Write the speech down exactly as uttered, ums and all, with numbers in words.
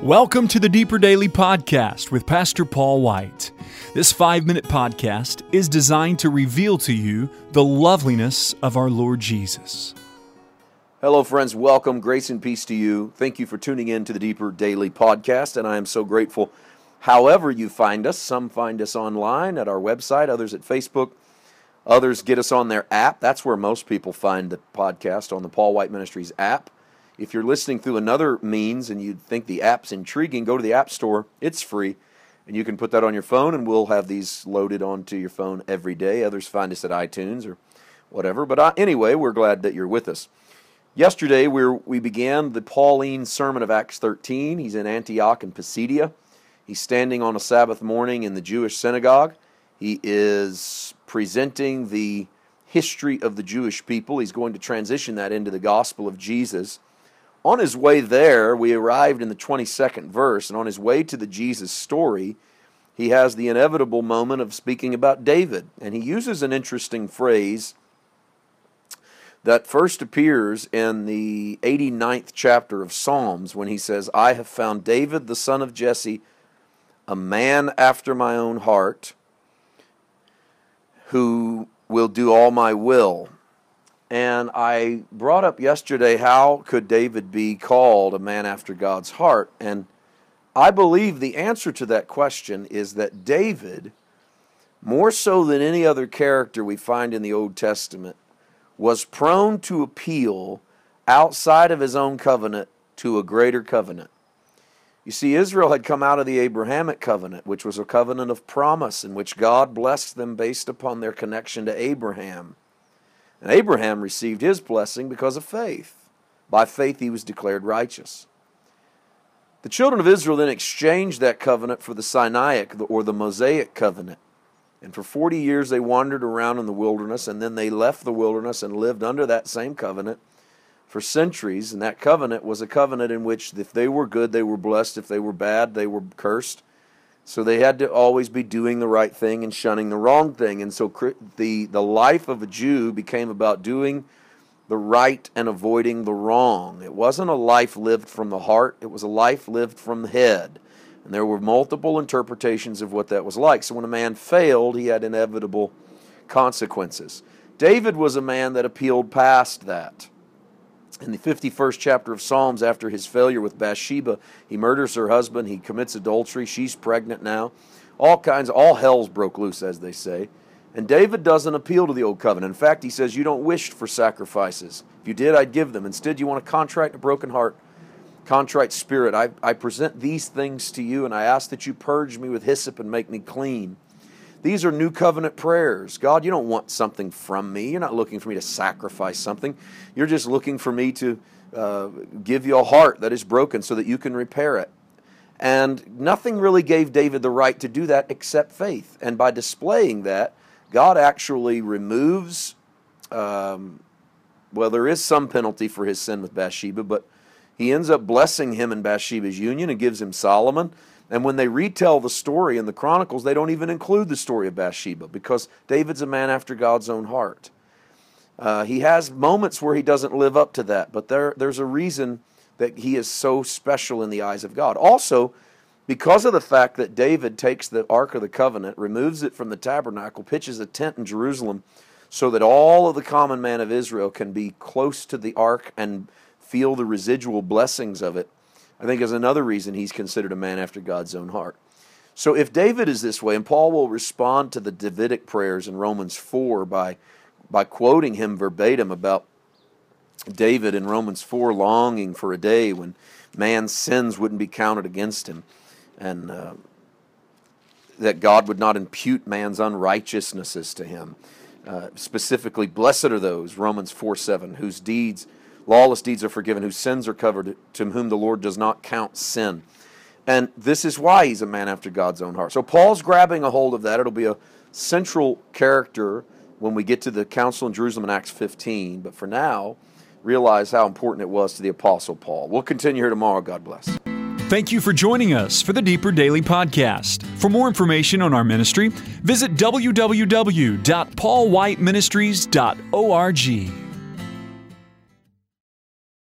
Welcome to the Deeper Daily Podcast with Pastor Paul White. This five-minute podcast is designed to reveal to you the loveliness of our Lord Jesus. Hello, friends. Welcome. Grace and peace to you. Thank you for tuning in to the Deeper Daily Podcast, and I am so grateful. However you find us, some find us online at our website, others at Facebook, others get us on their app. That's where most people find the podcast, on the Paul White Ministries app. If you're listening through another means and you think the app's intriguing, go to the App Store. It's free, and you can put that on your phone, and we'll have these loaded onto your phone every day. Others find us at iTunes or whatever. But uh, anyway, we're glad that you're with us. Yesterday, we we began the Pauline sermon of Acts thirteen. He's in Antioch in Pisidia. He's standing on a Sabbath morning in the Jewish synagogue. He is presenting the history of the Jewish people. He's going to transition that into the gospel of Jesus. On his way there, we arrived in the twenty-second verse, and on his way to the Jesus story, he has the inevitable moment of speaking about David. And he uses an interesting phrase that first appears in the eighty-ninth chapter of Psalms when he says, I have found David the son of Jesse, a man after my own heart, who will do all my will. And I brought up yesterday, how could David be called a man after God's heart? And I believe the answer to that question is that David, more so than any other character we find in the Old Testament, was prone to appeal outside of his own covenant to a greater covenant. You see, Israel had come out of the Abrahamic covenant, which was a covenant of promise in which God blessed them based upon their connection to Abraham. And Abraham received his blessing because of faith. By faith he was declared righteous. The children of Israel then exchanged that covenant for the Sinaitic or the Mosaic covenant. And for forty years they wandered around in the wilderness, and then they left the wilderness and lived under that same covenant for centuries. And that covenant was a covenant in which if they were good, they were blessed. If they were bad, they were cursed. So they had to always be doing the right thing and shunning the wrong thing. And so the, the life of a Jew became about doing the right and avoiding the wrong. It wasn't a life lived from the heart. It was a life lived from the head. And there were multiple interpretations of what that was like. So when a man failed, he had inevitable consequences. David was a man that appealed past that. In the fifty-first chapter of Psalms, after his failure with Bathsheba, he murders her husband, he commits adultery, she's pregnant now. All kinds, all hells broke loose, as they say. And David doesn't appeal to the old covenant. In fact, he says, you don't wish for sacrifices. If you did, I'd give them. Instead, you want a contrite and a broken heart, contrite spirit. I, I present these things to you, and I ask that you purge me with hyssop and make me clean. These are new covenant prayers. God, you don't want something from me. You're not looking for me to sacrifice something. You're just looking for me to uh, give you a heart that is broken so that you can repair it. And nothing really gave David the right to do that except faith. And by displaying that, God actually removes, um, well, there is some penalty for his sin with Bathsheba, but he ends up blessing him in Bathsheba's union and gives him Solomon. And when they retell the story in the Chronicles, they don't even include the story of Bathsheba because David's a man after God's own heart. Uh, he has moments where he doesn't live up to that, but there, there's a reason that he is so special in the eyes of God. Also, because of the fact that David takes the Ark of the Covenant, removes it from the tabernacle, pitches a tent in Jerusalem so that all of the common man of Israel can be close to the Ark and feel the residual blessings of it, I think is another reason he's considered a man after God's own heart. So if David is this way, and Paul will respond to the Davidic prayers in Romans four by, by quoting him verbatim about David in Romans four longing for a day when man's sins wouldn't be counted against him, and uh, that God would not impute man's unrighteousnesses to him. Uh, specifically, blessed are those, Romans four seven, whose deeds lawless deeds are forgiven, whose sins are covered, to whom the Lord does not count sin. And this is why he's a man after God's own heart. So Paul's grabbing a hold of that. It'll be a central character when we get to the council in Jerusalem in Acts fifteen. But for now, realize how important it was to the Apostle Paul. We'll continue here tomorrow. God bless. Thank you for joining us for the Deeper Daily Podcast. For more information on our ministry, visit w w w dot paul white ministries dot org.